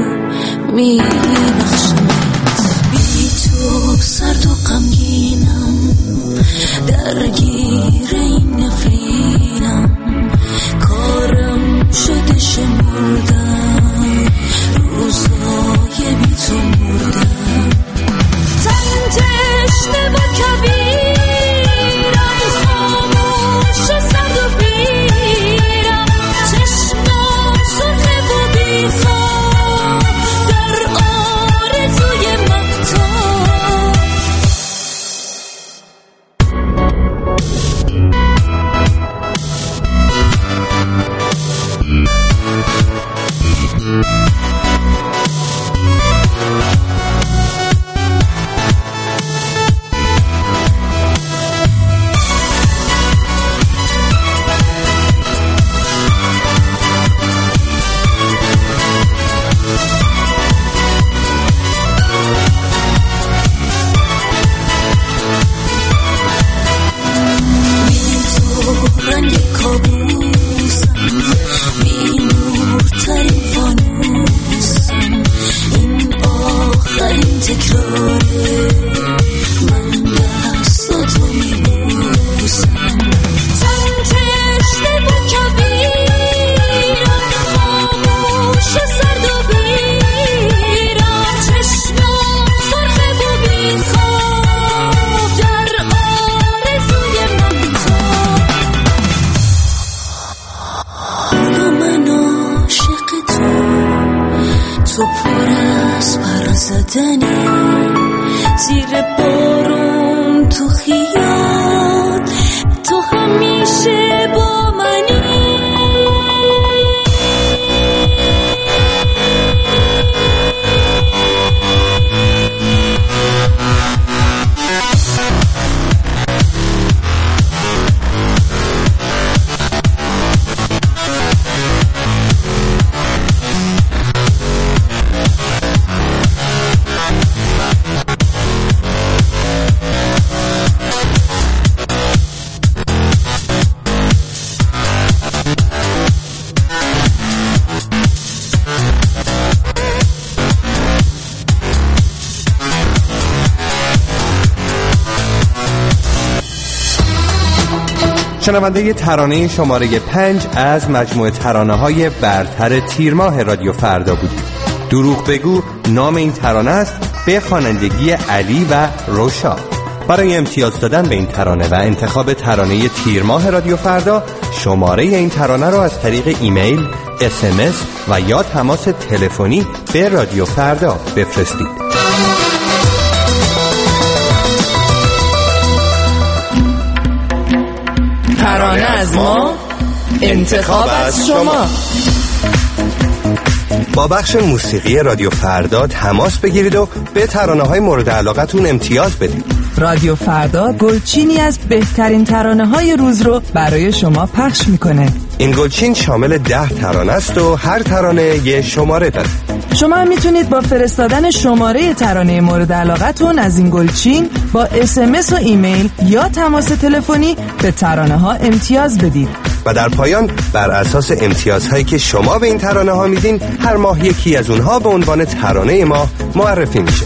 میبخشمت، بی تو سرد و غمگینم، درگیر این نفرینم، کارم شده شمردم، روزای بی تو مردم، تن تشنه و کبیرم، خاموش سرد و پیرم، چشمام سرخه و بیخواب، تکراره من دستاتو میبوسم چند تشته با کبیرم خاموش سرد و بیرم چشمم سرخه و بیخواب در آرزوی من تو من عاشق تو پر از پر زدنی زیر بارون تو خیال تو همیشه با منی شنونده ترانه شماره 5 از مجموعه ترانه‌های برتر تیر ماه رادیو فردا بودید. دروغ بگو نام این ترانه است، به خوانندگی علی و روشا. برای امتیاز دادن به این ترانه و انتخاب ترانه تیر ماه رادیو فردا، شماره این ترانه را از طریق ایمیل، SMS و یا تماس تلفنی به رادیو فردا بفرستید. ترانه از ما، انتخاب از شما. با بخش موسیقی رادیو فردا تماس بگیرید و به ترانه‌های مورد علاقتون امتیاز بدید. رادیو فردا گلچینی از بهترین ترانه‌های روز رو برای شما پخش میکنه. این گلچین شامل 10 ترانه است و هر ترانه یه شماره داره. شما هم میتونید با فرستادن شماره ترانه مورد علاقتون از این گلچین با SMS و ایمیل یا تماس تلفنی به ترانه ها امتیاز بدید. و در پایان بر اساس امتیازهایی که شما به این ترانه ها میدین، هر ماه یکی از اونها به عنوان ترانه ما معرفی میشه.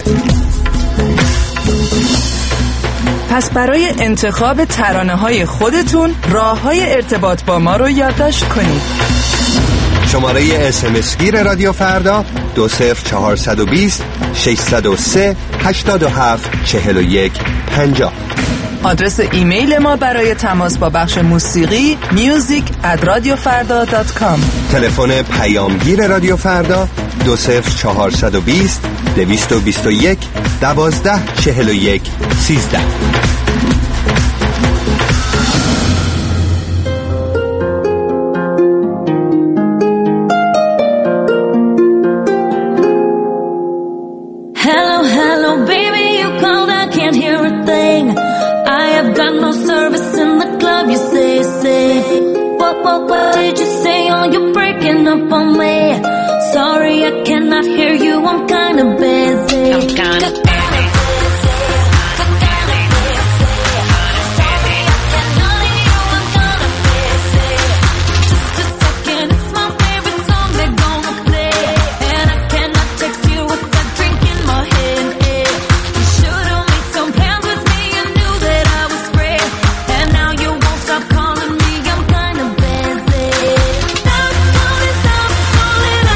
پس برای انتخاب ترانه های خودتون راه های ارتباط با ما رو یادداشت کنید. شماره SMS گیر رادیو فردا 20420 603 87 41 50. آدرس ایمیل ما برای تماس با بخش موسیقی music@radiofarda.com. تلفن پیامگیر رادیو فردا 20420 221 12 41 13. What did you say? Oh, you're breaking up on me. Sorry, I cannot hear you. I'm kinda busy. I'm kinda busy. Calling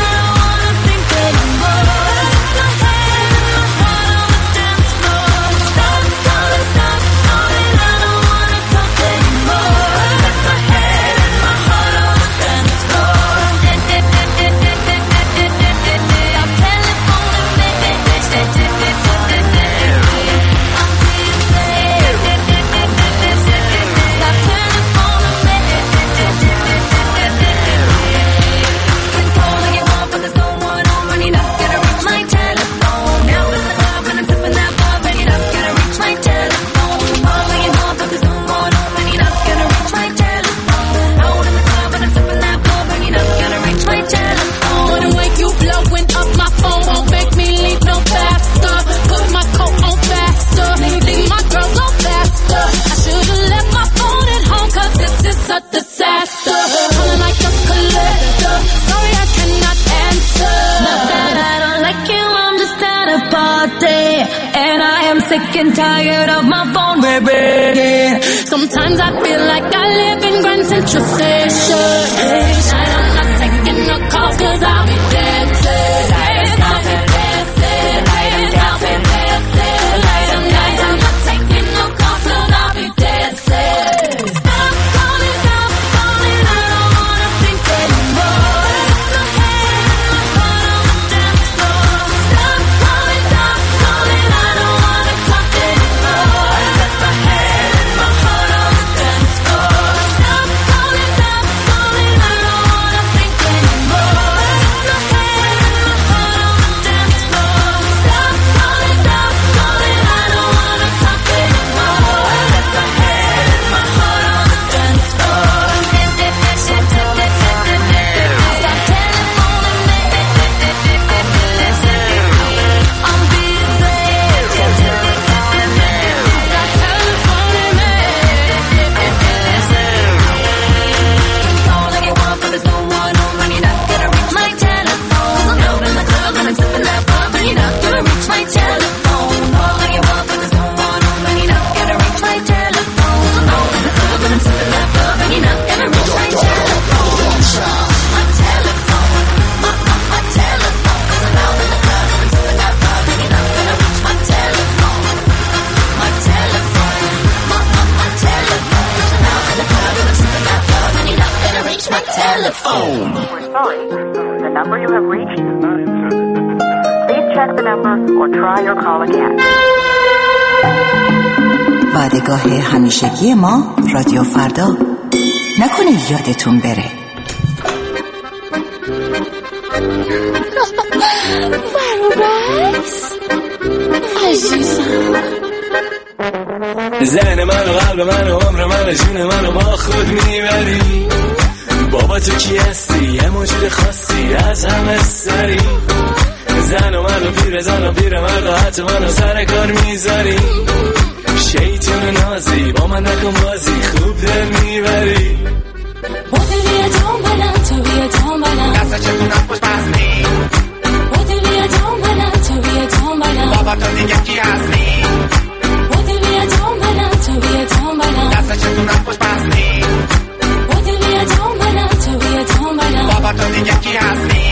sick and tired of my phone ringing. Sometimes I feel like I live in Grand Central Station. Tonight I'm not taking no calls 'cause I'll be dancing. Lights off and dancing. Lights off and dancing. Tonight I'm not taking no calls 'cause I'll be dancing. Stop calling, I don't wanna think anymore. My head and my heart on the dance floor. Stop calling, I don't wanna talk anymore. Left my head and my heart on the dance floor. Stop calling, I don't wanna think anymore. My head and my heart on the dance floor. Stop calling, I don't wanna talk anymore. Left my head and my heart on the dance floor. Stop telephoning me. I'm busy. Stop telephoning me. Stop telefoning me. Call anyone, but there's no one home, and you're not gonna reach my telephone. I'm out in the club and I'm sipping that bub, and you're not gonna reach my telephone. Call anyone, but there's no one home, and you're not gonna reach my telephone. I'm out in the club and I'm sipping that bub, and you're not gonna reach my telephone. My telephone, my telephone. 'Cause I'm out in the club and I'm sipping that bub, and you're not gonna reach my telephone. My telephone, my telephone. 'Cause I'm out in the club and I'm sipping that bub, and you're not gonna reach my telephone. We're sorry. The number you have reached. Please check the number or try your call again. وعدگاه همیشگی ما رادیو فردا. نکنه یادتون بره. فرامرز عزیزم، ذهن من و قلب من و عمر من و جون من رو با خود میبری. بابا تو کی هستی؟ یه موجود خاصی از همه سری. زن و من و پیر مرد و حتی من و سر کار میذاری. شیطون نازی با من نکن بازی، خوب دل میبری. با دلی دنبالم تو بیا دنبالم، دستا چطورم پشت بستی. با دلی دنبالم تو بیا دنبالم، بابا تو دیگه کی هستی. با دلی دنبالم تو بیا دنبالم، دستا چطورم پشت بستی. با دلی دنبالم تو بیا دنبالم، بابا تو دیگه کی هستی.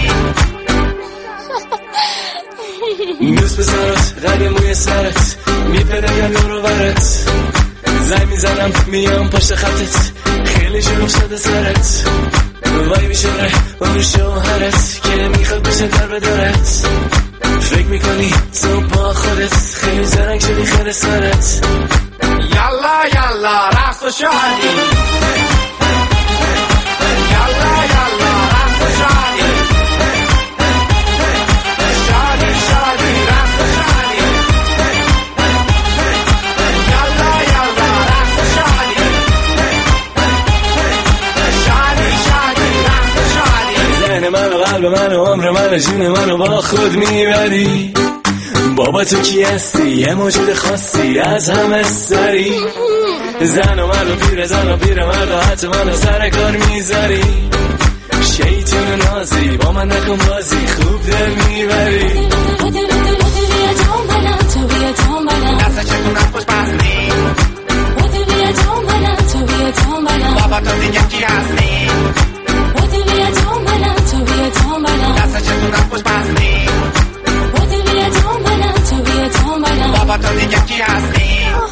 دوست پسرت قد موی سرت میپرگم دور و برت. زنگ میزنم میام پشت خطت، خیلی شروع شده سرت. وای میشونه اون شوهرت که میخواد بشه در بدارت. فکر میکنی تو با خودت خیلی زرنگ شدی خیلی سرت. یالا یالا رقص و شادی. یالا یالا رقص و شادی. شادی شادی رقص و شادی. یالا یالا رقص و شادی. شادی شادی رقص و شادی. ذهن من و قلب من و عمر من و جون من رو با خود میبری. بابا تو کی هستی؟ یه موجود خاصی از همه سری. زن و من و پیر مرد و حتی من و سر کار میذاری. شیطون نازی با من نکن بازی، خوب دل میبری. با دلی دنبالم تو بیا دنبالم، دستا چطورم پشت بستی. با دلی دنبالم تو بیا دنبالم، بابا تو دیگه کی هستی. با دلی دنبالم تو بیا دنبالم، دستا چطورم پشت بستی. با دلی دنبالم تو بیا دنبالم، بابا تو دیگه کی هستی.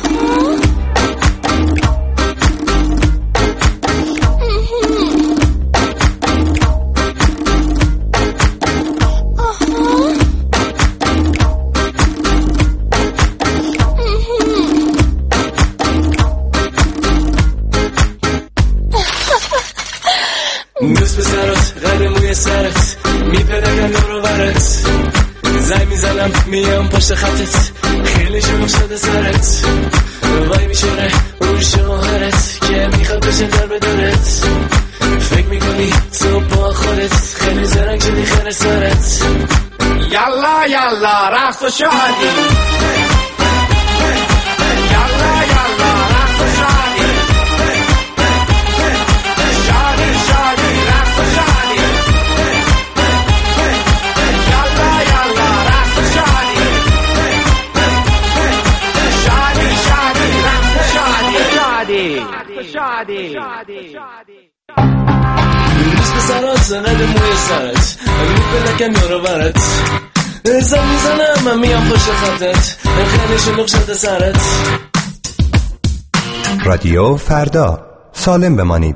دوست پسرت قد موی سرت میپرگم دور و برت. زنگ میزنم میام پشت خطت، خیلی شروع شده سرت. وای میشونه اون شوهرت که میخواد بشه در بدارت. فکر میکنی تو با خودت خیلی زرنگ شدی خیلی سرت. یالا یالا رقص و شادی. یالا یالا رقص و شادی. شادی شادی رقص و شادی. یالا یالا رقص و شادی. برات قد موی سرت رو بلکن یارو برت زن میزنم من میام پشت خطت خیلی شلوغ شده سرت. رادیو فردا، سالم بمانید.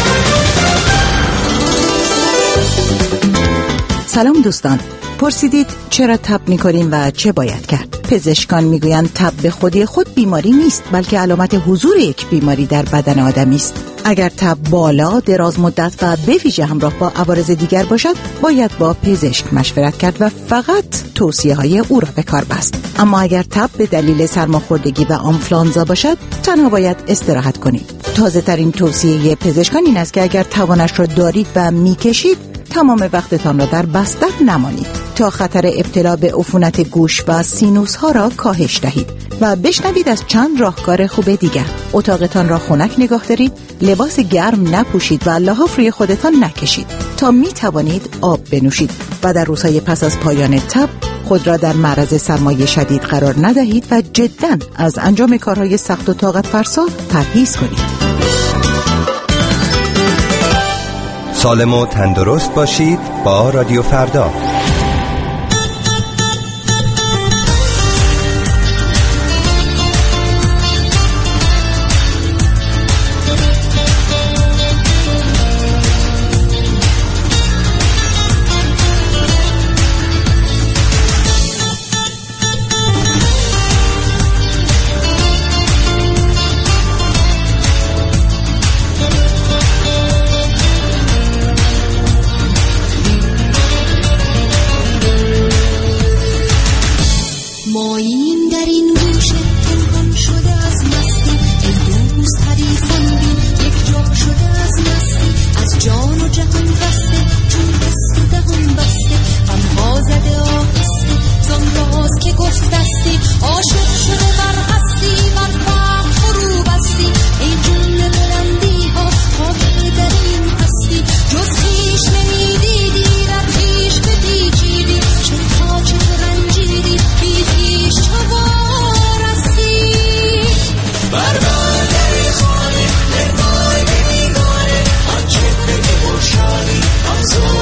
سلام دوستان، پرسیدید چرا تب میکنیم و چه باید کرد؟ پزشکان میگویند تب به خودی خود بیماری نیست، بلکه علامت حضور یک بیماری در بدن آدمی است. اگر تب بالا، دراز مدت و به ویژه همراه با عوارض دیگر باشد، باید با پزشک مشورت کرد و فقط توصیه های او را به کار بست. اما اگر تب به دلیل سرماخوردگی و آنفلانزا باشد، تنها باید استراحت کنید. تازه ترین توصیه پزشکان این است که اگر توانش را دارید و میکشید، تمام وقتتان را در بستر نمانید تا خطر ابتلا به عفونت گوش و سینوس ها را کاهش دهید و بشنوید از چند راهکار خوب دیگر. اتاقتان را خنک نگاه دارید، لباس گرم نپوشید و لحاف روی خودتان نکشید تا می توانید آب بنوشید و در روزهای پس از پایان تب خود را در معرض سرمای شدید قرار ندهید و جداً از انجام کارهای سخت و طاقت فرسا پرهیز کنید. سالم و تندرست باشید با رادیو فردا.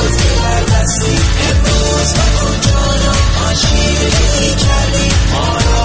کردی ما را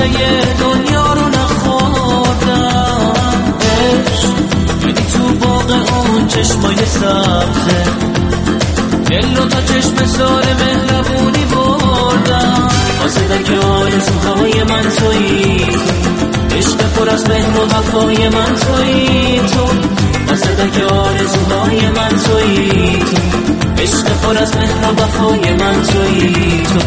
دنیا رو نخوردم. عشق یعنی تو باغ اون چشمای سبزه، دل رو تا چشم سار مهربونی بردم. واسه که آرزوهای من تویی، عشق پر از مهر و وفای من تویی تو. واسه که آرزوهای من تویی تو، عشق پر از مهر و وفای من تویی تو.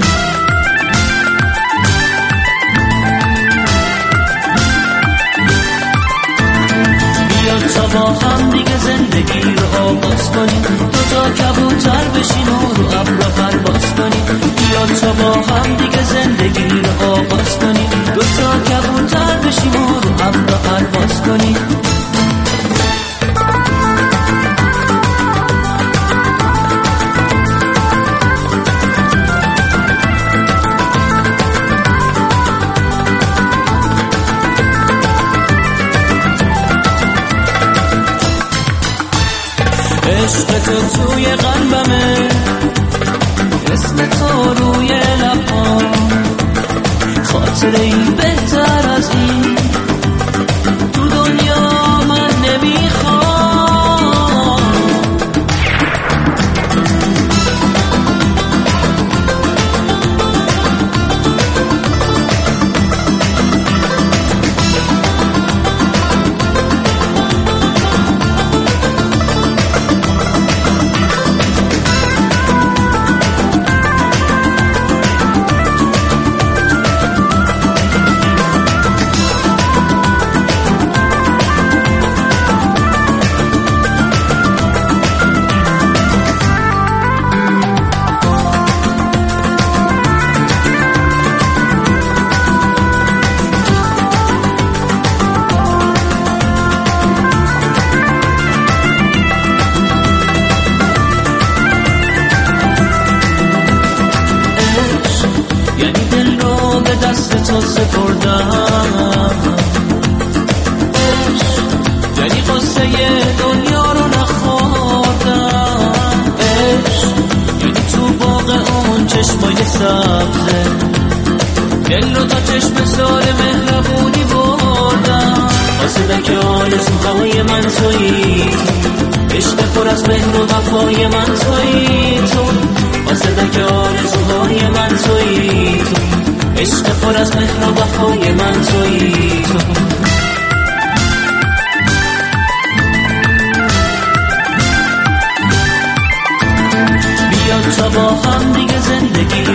تا با هم دیگه زندگی رو آغاز کنیم، دوتا کبوتر بشیم و رو ابرا پرواز کنیم. بیا تا با هم دیگه زندگی رو آغاز کنیم، دوتا کبوتر بشیم و رو ابرا پرواز کنیم. عشق تو توی قلبمه، اسم تو روی لبام، خاطره ای بهتر از این تو دنیا من نمیخوام. تو سپردم. عشق یعنی قصه دنیا رو نخوردم. عشق یعنی تو باغ اون چشمای سبزه، دل رو تا چشم سار مهربونی بردم. واسه که آرزوهای من تویی، عشق پر از مهر و وفای من تویی تو. واسه که آرزوهای من تویی تو، عشق پر از مهر و وفای من تویی تو. بیا تا با هم دیگه زندگی